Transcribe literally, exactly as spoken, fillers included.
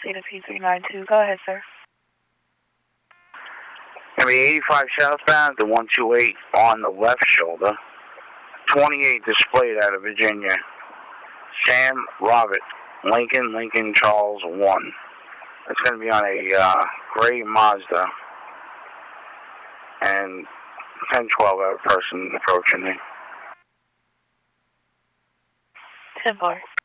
Theta P three nine two. Go ahead, sir. Gonna be eighty-five southbound to one two eight on the left shoulder. twenty-eight displayed out of Virginia. Sam Robert, Lincoln, Lincoln Charles one. It's going to be on a uh, gray Mazda. And ten twelve out person approaching me. ten four.